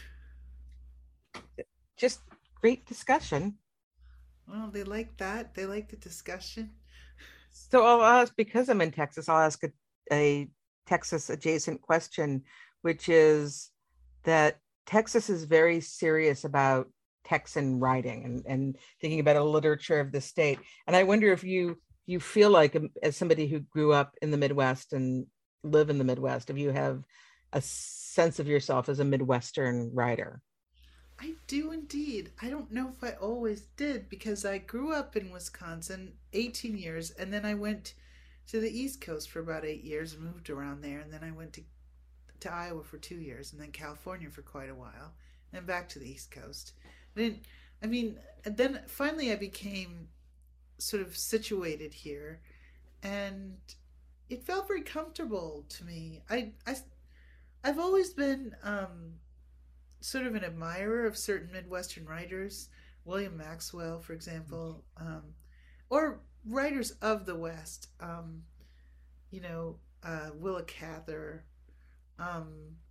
D: Just great discussion.
C: Well, they like that. They like the discussion.
D: So I'll ask, because I'm in Texas, I'll ask a, a Texas adjacent question, which is that Texas is very serious about Texan writing and, and thinking about a literature of the state. And I wonder if you you feel like, as somebody who grew up in the Midwest and live in the Midwest, if you have a sense of yourself as a Midwestern writer.
C: I do indeed. I don't know if I always did because I grew up in Wisconsin eighteen years and then I went to the East Coast for about eight years, moved around there, and then I went to, to Iowa for two years and then California for quite a while, and back to the East Coast. I didn't, I mean, and then finally I became sort of situated here and it felt very comfortable to me. I, I, I've always been um, sort of an admirer of certain Midwestern writers, William Maxwell, for example, um, or writers of the West, um, you know, uh, Willa Cather. Um,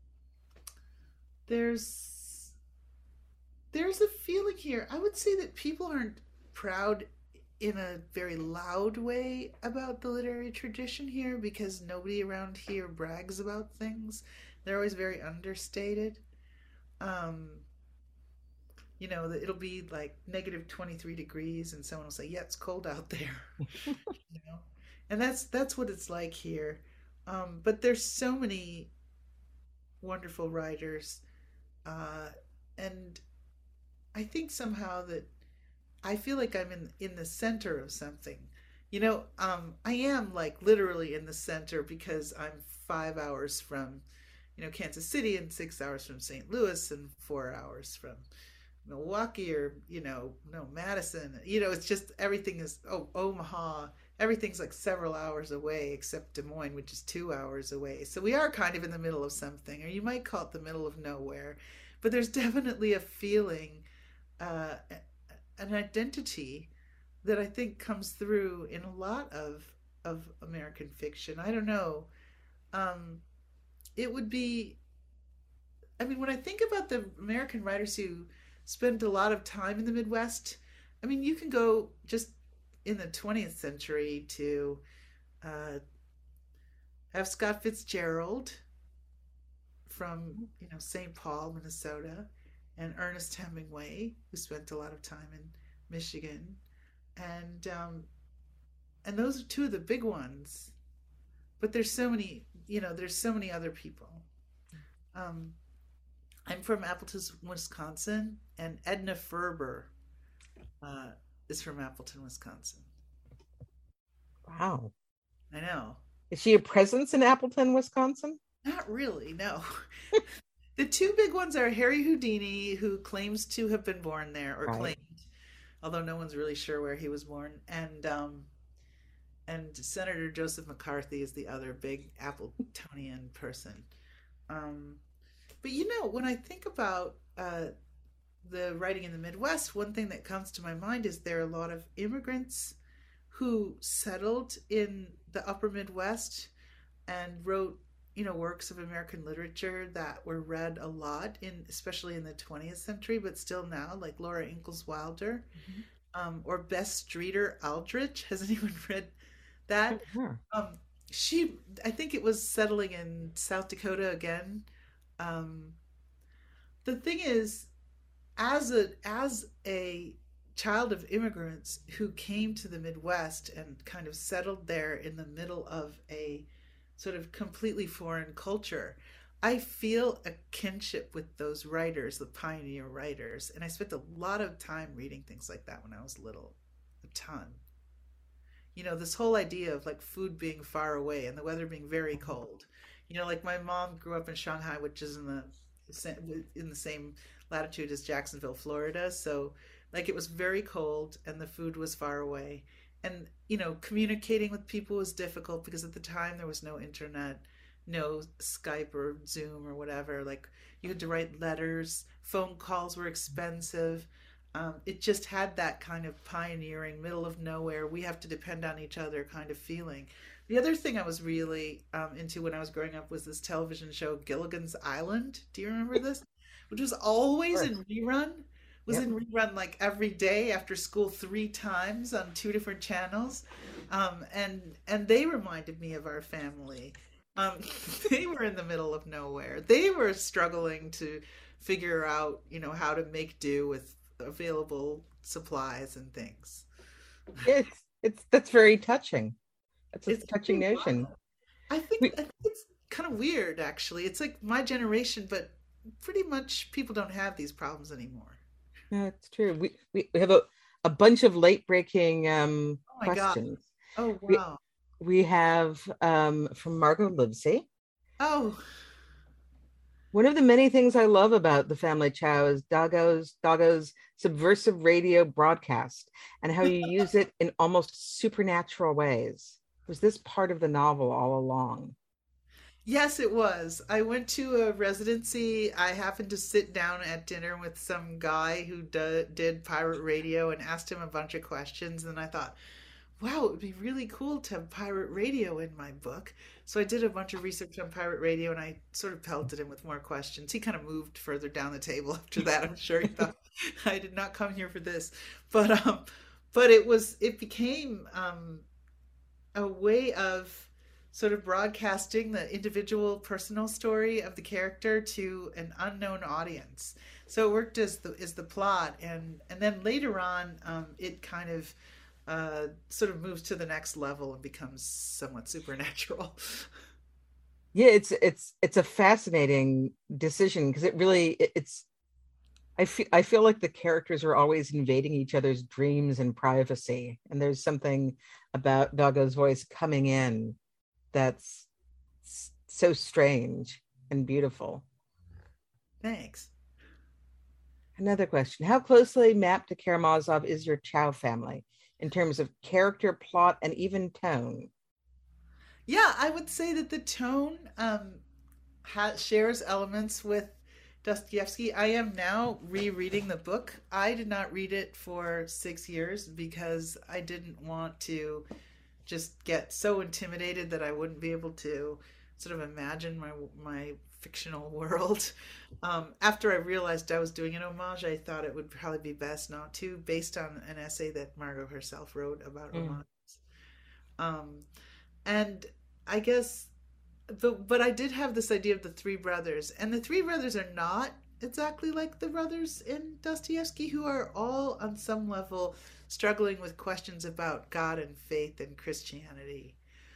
C: there's there's a feeling here. I would say that people aren't proud in a very loud way about the literary tradition here because nobody around here brags about things. They're always very understated. Um, you know, it'll be like negative twenty-three degrees and someone will say, yeah, it's cold out there. You know, and that's that's what it's like here. Um, but there's so many wonderful writers, uh, and I think somehow that I feel like I'm in in the center of something. You know, um, I am like literally in the center because I'm five hours from, you know, Kansas City and six hours from Saint Louis and four hours from Milwaukee or, you know, no, Madison. You know, it's just everything is, oh, Omaha. Everything's like several hours away except Des Moines, which is two hours away. So we are kind of in the middle of something, or you might call it the middle of nowhere. But there's definitely a feeling, uh, an identity that I think comes through in a lot of of American fiction. I don't know. Um, it would be, I mean, when I think about the American writers who spent a lot of time in the Midwest, I mean, you can go just in the twentieth century to uh, F. Scott Fitzgerald from, you know, Saint Paul, Minnesota, and Ernest Hemingway, who spent a lot of time in Michigan. And um, and those are two of the big ones. But there's so many, you know, there's so many other people. Um, I'm from Appleton, Wisconsin, and Edna Ferber uh, is from Appleton, Wisconsin.
D: Wow.
C: I know.
D: Is she a presence in Appleton, Wisconsin?
C: Not really, no. The two big ones are Harry Houdini, who claims to have been born there, or right. claimed, although no one's really sure where he was born, and um, and Senator Joseph McCarthy is the other big Appletonian person. Um, but you know, when I think about uh, the writing in the Midwest, one thing that comes to my mind is there are a lot of immigrants who settled in the upper Midwest and wrote, you know, works of American literature that were read a lot in, especially in the twentieth century, but still now, like Laura Ingalls Wilder, mm-hmm. um, or Bess Streeter Aldrich. Has anyone read that? Mm-hmm. Um, she, I think it was settling in South Dakota again. Um, the thing is, as a as a child of immigrants who came to the Midwest and kind of settled there in the middle of a sort of completely foreign culture, I feel a kinship with those writers, the pioneer writers. And I spent a lot of time reading things like that when I was little, a ton. You know, this whole idea of like food being far away and the weather being very cold. You know, like my mom grew up in Shanghai, which is in the in the same latitude as Jacksonville, Florida. So like it was very cold and the food was far away. And, you know, communicating with people was difficult because at the time there was no internet, no Skype or Zoom or whatever. Like you had to write letters, phone calls were expensive. Um, it just had that kind of pioneering, middle of nowhere, we have to depend on each other kind of feeling. The other thing I was really um, into when I was growing up was this television show, Gilligan's Island. Do you remember this? Which was always in rerun. Was yep. in rerun like every day after school three times on two different channels. Um, and and they reminded me of our family. Um, they were in the middle of nowhere. They were struggling to figure out, you know, how to make do with available supplies and things.
D: It's it's that's very touching. That's a
C: it's
D: touching notion.
C: I think, we, I think it's kind of weird, actually. It's like my generation, but pretty much people don't have these problems anymore.
D: No, it's true. We we, we have a, a bunch of late breaking um,
C: Oh my God.
D: questions.
C: Oh,
D: We
C: wow.
D: we have um, from Margot Livesey.
C: Oh,
D: One of the many things I love about the Family Chow is Dago's Dago's subversive radio broadcast and how you use it in almost supernatural ways. Was this part of the novel all along?
C: yes, it was. I went to a residency. I happened to sit down at dinner with some guy who do, did pirate radio and asked him a bunch of questions. And I thought, wow, it would be really cool to have pirate radio in my book. So I did a bunch of research on pirate radio and I sort of pelted him with more questions. He kind of moved further down the table after that. I'm sure he thought I did not come here for this. But um but it was it became um a way of sort of broadcasting the individual personal story of the character to an unknown audience. So it worked as the as the plot, and and then later on, um, it kind of uh, sort of moves to the next level and becomes somewhat supernatural.
D: Yeah, it's it's it's a fascinating decision because it really it, it's I feel I feel like the characters are always invading each other's dreams and privacy, and there's something about Dago's voice coming in that's so strange and beautiful.
C: Thanks.
D: Another question: how closely mapped to Karamazov is your Chow family in terms of character, plot, and even tone?
C: Yeah, I would say that the tone um, ha- shares elements with Dostoevsky. I am now rereading the book. I did not read it for six years because I didn't want to just get so intimidated that I wouldn't be able to sort of imagine my my fictional world. Um, after I realized I was doing an homage, I thought it would probably be best not to, based on an essay that Margot herself wrote about mm. homages. Um, and I guess, but but I did have this idea of the three brothers, and the three brothers are not exactly like the brothers in Dostoevsky, who are all on some level struggling with questions about God and faith and Christianity.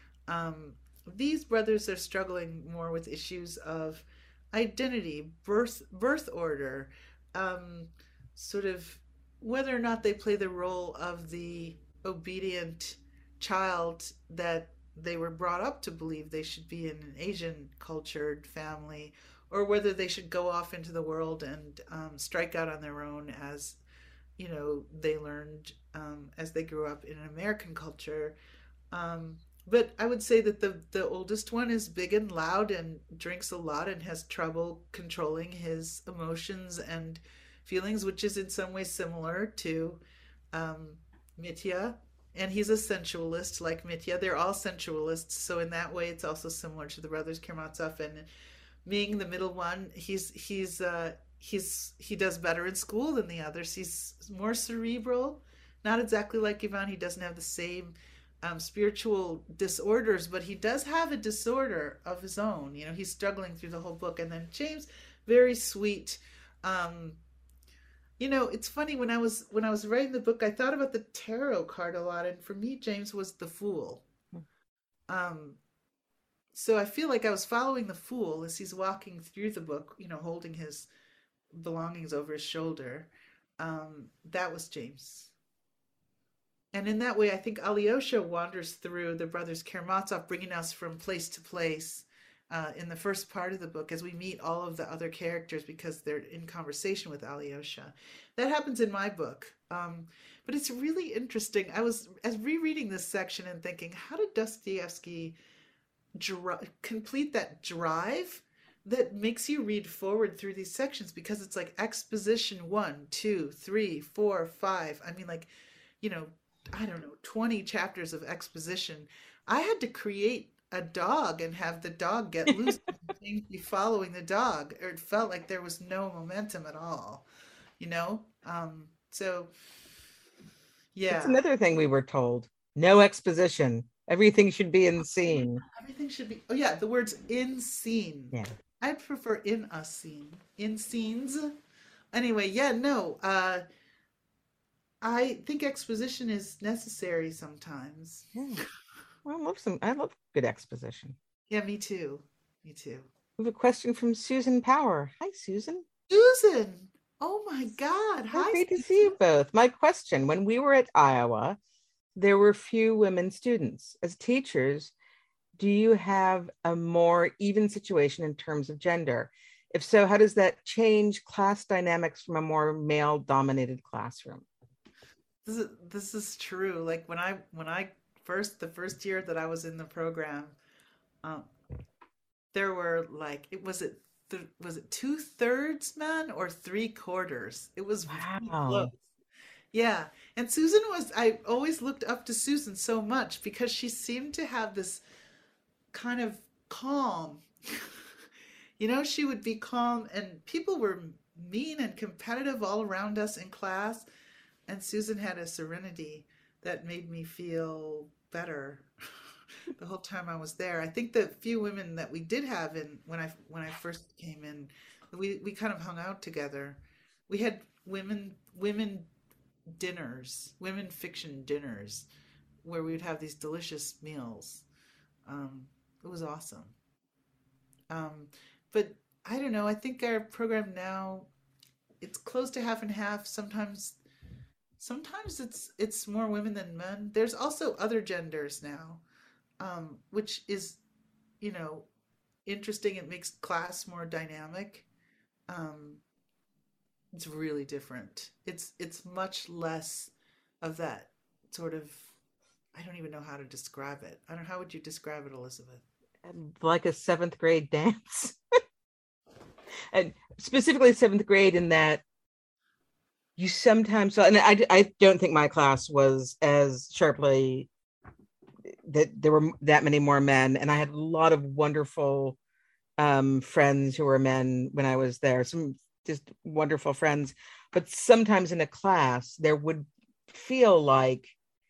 C: Um, these brothers are struggling more with issues of identity, birth, birth order, um, sort of whether or not they play the role of the obedient child that they were brought up to believe they should be in an Asian cultured family, or whether they should go off into the world and um, strike out on their own as, you know, they learned um, as they grew up in an American culture. Um, but I would say that the, the oldest one is big and loud and drinks a lot and has trouble controlling his emotions and feelings, which is in some ways similar to um, Mitya. And he's a sensualist like Mitya. They're all sensualists. So in that way, it's also similar to the brothers Karamazov. And Ming, the middle one, he's he's uh, he's he does better in school than the others. He's more cerebral, not exactly like Ivan. He doesn't have the same um, spiritual disorders, but he does have a disorder of his own. You know, he's struggling through the whole book. And then James, very sweet. Um, you know, it's funny, when I was when I was writing the book, I thought about the tarot card a lot, and for me, James was the Fool. Um, so I feel like I was following the Fool as he's walking through the book, you know, holding his belongings over his shoulder. Um, that was James. And in that way, I think Alyosha wanders through the brothers Karamazov, bringing us from place to place uh, in the first part of the book as we meet all of the other characters because they're in conversation with Alyosha. That happens in my book. Um, but it's really interesting. I was as rereading this section and thinking, how did Dostoevsky dri- complete that drive that makes you read forward through these sections? Because it's like exposition one, two, three, four, five. I mean, like, you know, I don't know, twenty chapters of exposition. I had to create a dog and have the dog get loose and be following the dog, or it felt like there was no momentum at all, you know? Um, so, yeah.
D: That's another thing we were told. No exposition. Everything should be in scene.
C: Everything should be, oh yeah, the words in scene.
D: Yeah.
C: I'd prefer in a scene. In scenes. Anyway, yeah, no. Uh, I think exposition is necessary sometimes.
D: Yeah. Well, I love some. I love good exposition.
C: Yeah, me too. Me too.
D: We have a question from Susan Power. Hi, Susan.
C: Susan. Oh my God.
D: So
C: Hi.
D: great to
C: Susan.
D: see you both. My question, when we were at Iowa, there were few women students. As teachers, do you have a more even situation in terms of gender? If so, how does that change class dynamics from a more male-dominated classroom?
C: This is this is true. Like when I when I first the first year that I was in the program, um, there were like it was it th- was it two thirds men or three quarters? It was really close.
D: Wow.
C: Yeah, and Susan was I always looked up to Susan so much because she seemed to have this kind of calm. You know, she would be calm, and people were mean and competitive all around us in class. And Susan had a serenity that made me feel better the whole time I was there. I think the few women that we did have in when I when I first came in, we we kind of hung out together. We had women women dinners, women fiction dinners, where we would have these delicious meals. Um, it was awesome. Um, but I don't know. I think our program now it's close to half and half. Sometimes sometimes it's it's more women than men. There's also other genders now, um, which is, you know, interesting. It makes class more dynamic. Um, it's really different. It's it's much less of that sort of. I don't even know how to describe it. I don't. How would you describe it, Elizabeth?
D: Like a seventh grade dance. And specifically seventh grade in that you sometimes, and I, I don't think my class was as sharply, that there were that many more men. And I had a lot of wonderful um, friends who were men when I was there, some just wonderful friends. But sometimes in a class, there would feel like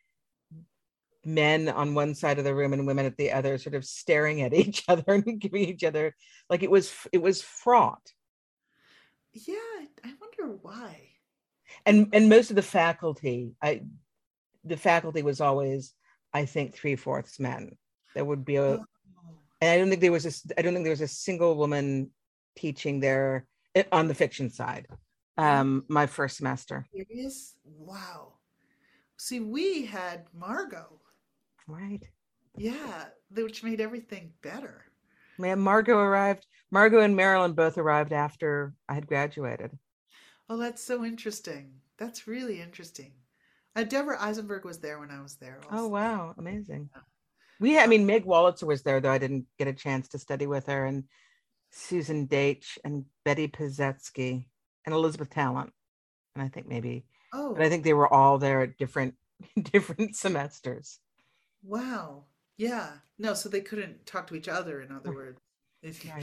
D: men on one side of the room and women at the other, sort of staring at each other and giving each other, like it was, it was fraught.
C: Yeah, I wonder why.
D: And and most of the faculty, I the faculty was always, I think, three fourths men. There would be a,
C: Oh,
D: and I don't think there was a, I don't think there was a single woman teaching there on the fiction side.
C: are
D: Um, my first semester.
C: you serious? Wow. See, we had Margot.
D: Right.
C: Yeah, which made everything better.
D: Man, Margot arrived. Margot and Marilyn both arrived after I had graduated.
C: Oh, that's so interesting. That's really interesting. Uh, Deborah Eisenberg was there when I was there
D: Oh,
C: also.
D: wow. Amazing. We had, I mean, Meg Wolitzer was there, though I didn't get a chance to study with her, and Susan Deitch and Betty Pazetsky and Elizabeth Talent. And I think maybe,
C: Oh,
D: but I think they were all there at different, different semesters.
C: wow. Yeah. No, so they couldn't talk to each other, in other words. If you-
D: Right.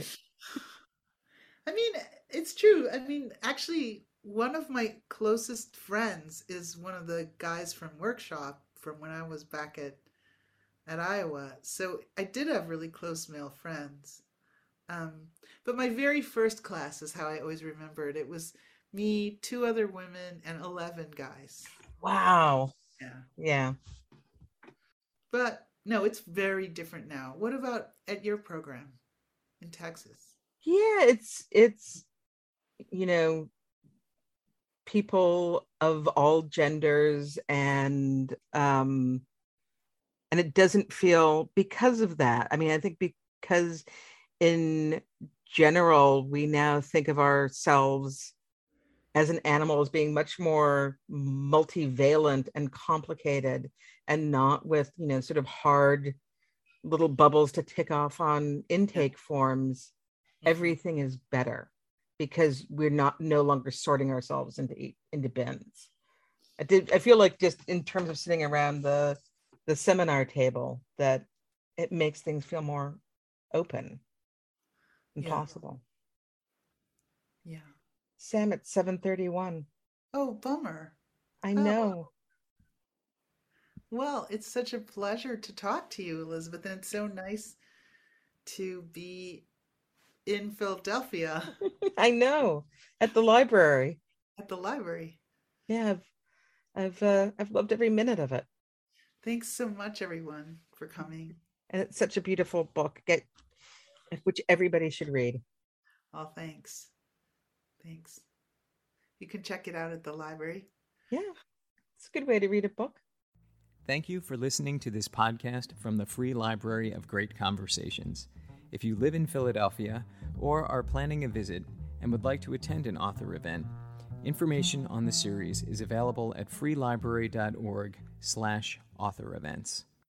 C: I mean, it's true. I mean, actually, one of my closest friends is one of the guys from Workshop from when I was back at at Iowa. So I did have really close male friends. Um, but my very first class is how I always remember it. It was me, two other women, and eleven guys.
D: Wow.
C: Yeah.
D: Yeah.
C: But no, it's very different now. What about at your program in Texas?
D: Yeah, it's it's you know, people of all genders, and um and it doesn't feel, because of that. I mean, I think because in general we now think of ourselves as an animal as being much more multivalent and complicated, and not with, you know, sort of hard little bubbles to tick off on intake forms.
C: Mhm.
D: Everything is better because we're not no longer sorting ourselves into into bins. I did I feel like, just in terms of sitting around the the seminar table, that it makes things feel more open and
C: Yeah.
D: possible.
C: Yeah.
D: Sam, it's seven thirty-one.
C: Oh, bummer.
D: I
C: Oh,
D: know.
C: well, it's such a pleasure to talk to you, Elizabeth, and it's so nice to be in Philadelphia
D: I know. At the library.
C: at the library.
D: Yeah, I've I've uh, I've loved every minute of it.
C: Thanks so much, everyone, for coming.
D: And it's such a beautiful book. Get which everybody should read.
C: Oh, thanks. Thanks. You can check it out at the library.
D: Yeah, it's a good way to read a book.
A: Thank you for listening to this podcast from the Free Library of Great Conversations. If you live in Philadelphia or are planning a visit and would like to attend an author event, information on the series is available at freelibrary.org slash author events.